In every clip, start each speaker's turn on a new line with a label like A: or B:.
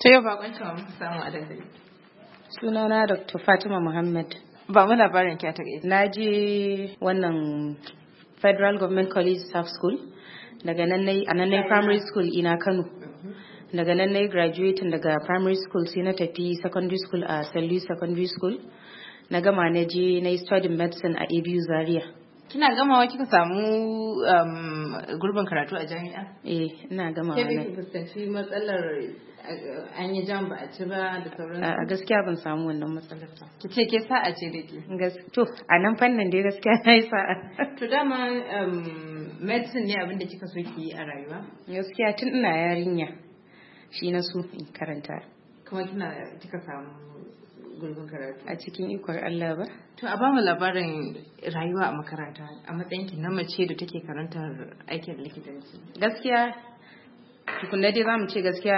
A: Ta yau bakoncin wa muka samu a dandali.
B: Sunana Dr. Fatima Muhammad.
A: Ba mu labarin ki a takaice.
B: Na je wannan Federal Government College Staff School. Daga nan nayi primary school ina Kano. Daga nan nayi graduating daga primary school sai na tafi secondary school a St. Louis Secondary School. Na gama na je nayi studying medicine a ABU Zaria.
A: Kina gamawa kika samu gurbin karatu a jami'a?
B: Ina gamawa.
A: Ke bai fuskanci matsalar an yi jam ba a ci ba da sauransu?
B: A gaskiya ban samu wannan matsalar ba.
A: Ki ce ke sa'a ce da ke?
B: To, a nan fannin dai gaskiya na yi sa'a.
A: To dama medicine ne abin da kika so ki yi a rayuwa?
B: Gaskiya tun ina yarinya shi na so in karanta.
A: Kuma kika samu gurbin karatu? A
B: cikin ikon Allah ba.
A: To a bamu labarin rayuwa a makaranta a matsayin ki na mace da take karantar aikin likitanci.
B: Gaskiya tukunna dai zamu ce gaskiya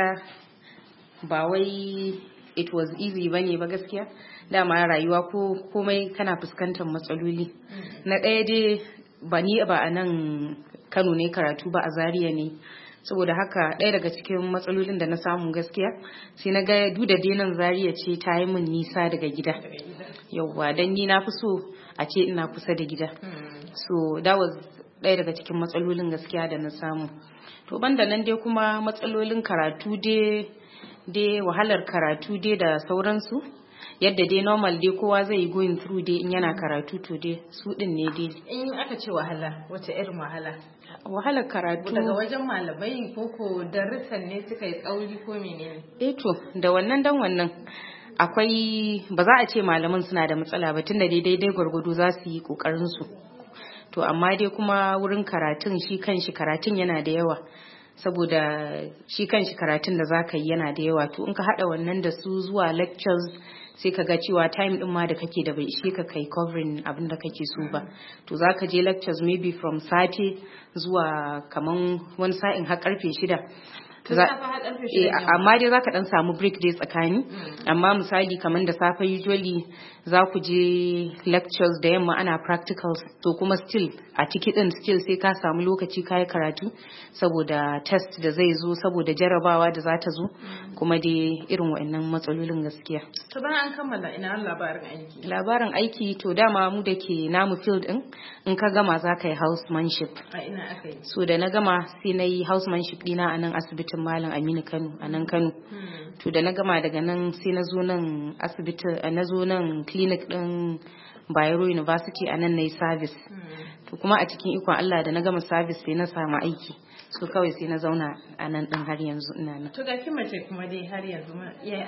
B: ba wai it was easy bane ba gaskiya. Dama rayuwa ko komai kana fuskantar matsaloli. Na ɗaya dai ba a nan Kano ne karatu ba, a Zaria ne. Saboda haka ɗaya daga cikin matsalolin da na samu gaskiya sai na ga duk da nan Zaria ce ta yi min nisa daga gida. Yawwa dan ni na fi so a ce ina kusa da gida. So that was ɗaya daga cikin matsalolin gaskiya da na samu. To banda nan dai kuma matsalolin karatu dai wahalar karatu dai da sauransu. Yadda dai normal dai kowa zai yi going through dai in yana karatu to dai su din ne dai.
A: In aka ce wahala, wace irin wahala?
B: Wahalar karatu
A: daga wajen malamai ko darussan ne suka yi tsauri ko menene?
B: To da wannan akwai, ba za a ce malaman suna da matsala ba tunda daidai gwargwado za su yi kokarin su. To amma dai kuma wurin karatun shi kanshi karatun yana da yawa. Saboda shi kanshi karatun da zaka yi yana da yawa, to in ka hada wannan da su zuwa lectures sai ka ga cewa time din ma da kake da bai ishe ka kai covering abin da kake so ba. To zaka je lectures maybe from safe zuwa kaman wani sa'in har karfe 6. Amma dai zaka dan samu break dai tsakani. Amma misali kaman da safe usually za ku je lectures, da yamma ana practicals, to kuma still a ciki din still sai ka samu lokaci kai karatu saboda test da zai zo, saboda jarabawa da za ta zo, kuma dai irin wa'annan matsalolin gaskiya.
A: To bayan an kammala ina labarin aiki?
B: Labarin aiki to dama mu da ke namu field din in ka gama za ka yi housemanship.
A: A ina aka yi?
B: So da na gama sai na yi housemanship dina a nan asibitin Malam Aminu Kano a nan Kano. To da na gama daga nan sai na zo nan asibiti, na zo nan clinic din Bayero University a nan na yi service. To kuma a cikin ikon Allah da na gama service sai na samu aiki. So kawai sai na zauna a nan din har yanzu ina nan.
A: To ga kin mace kuma dai har yanzu ya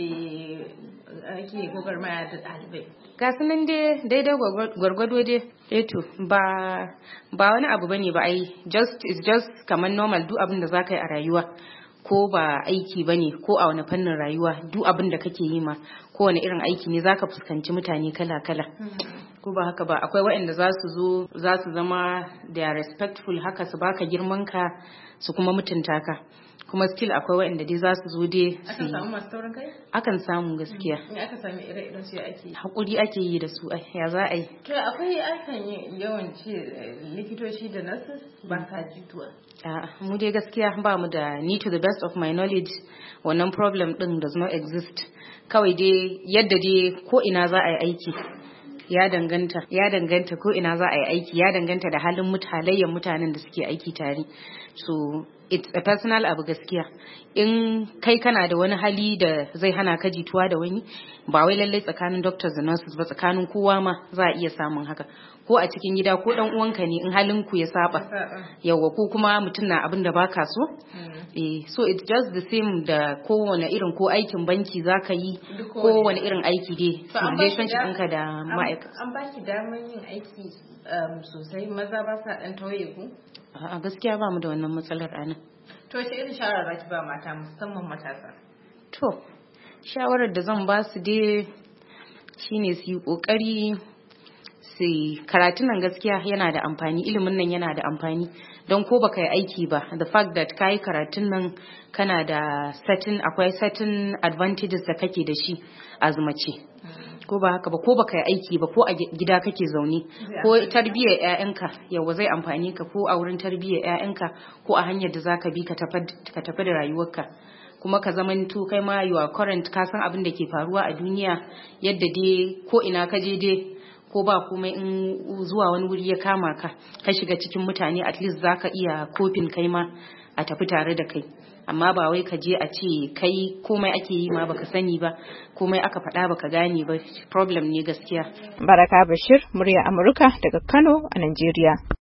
A: ake gogarmaya da ɗalibai?
B: Ga su nan dai daidai gwargwado dai to ba wani abu bane ba ai, it's just kamar normal duk abin da zaka yi a rayuwa. Ko ba aiki bane ko a wani fannin rayuwa, duk abin da kake yi ma ko wani irin aiki ne zaka fuskanci mutane kala-kala. Ko ba haka ba, akwai waɗanda za su zama they are respectful haka, su baka girman ka, su kuma mutunta ka. Kuma still akwai waɗanda dai za su zo dai
A: akan samu masu taurin kai?
B: Akan samu gaskiya.
A: In aka sami ire-iren su ake?
B: Hakuri ake yi da su, ya za a yi.
A: To akwai akan yi yawan ce likitoci da nurses ba sa jituwa.
B: Mu dai gaskiya ba mu da, ni to the best of my knowledge wannan problem din does not exist. Kawai dai yadda dai ko ina za a yi aiki ya danganta ko ina za a yi aiki ya danganta da halayyar mutanen da suke aiki tare. So it's a personal abu gaskiya. In kai kana da wani hali da zai hana ka jituwa da wani, ba wai lallai tsakanin doctors da nurses ba, tsakanin kowa ma za a iya samun haka. Ko a cikin gida ko dan uwanka ne in halin ku ya saba, yawa ko kuma mutum na abin da baka so. So it's just the same da kowane irin, ko aikin banki zaka yi, kowane irin aiki dai, relationship ɗinka da ma'aikata.
A: An ba ki damar yin aiki sosai, maza ba sa ɗan tauye ku?
B: A gaskiya ba mu da wannan matsalar anan.
A: To wace irin shawara za ki ba mata musamman matasa?
B: To shawarar da zan ba su dai shine su yi kokari karatun nan gaskiya yana da amfani, ilimin nan yana da amfani, don ko baka yi aiki ba, the fact that kai karatun nan kana da akwai certain advantages da kake da shi as mace. Ko ba haka ba, ko baka yi aiki ba, ko a gida kake zaune, ko tarbiyyar ƴaƴanka yawa zai amfani ka, ko a wurin tarbiyyar ƴaƴanka, ko a hanyar da zaka bi ka tafi da rayuwarka. kuma ka zamanto kai ma you are current, ka san abin da ke faruwa a duniya, yadda dai ko ina ka je dai ko ba komai in zuwa wani wuri ya kama ka shiga cikin mutane, at least zaka iya coping kai ma a tafi tare da kai. Amma ba wai ka je a ce kai komai ake yi ma baka sani ba, komai aka faɗa baka gane ba, problem ne gaskiya.
C: Baraka Bashir, murya Amurka daga Kano a Najeriya.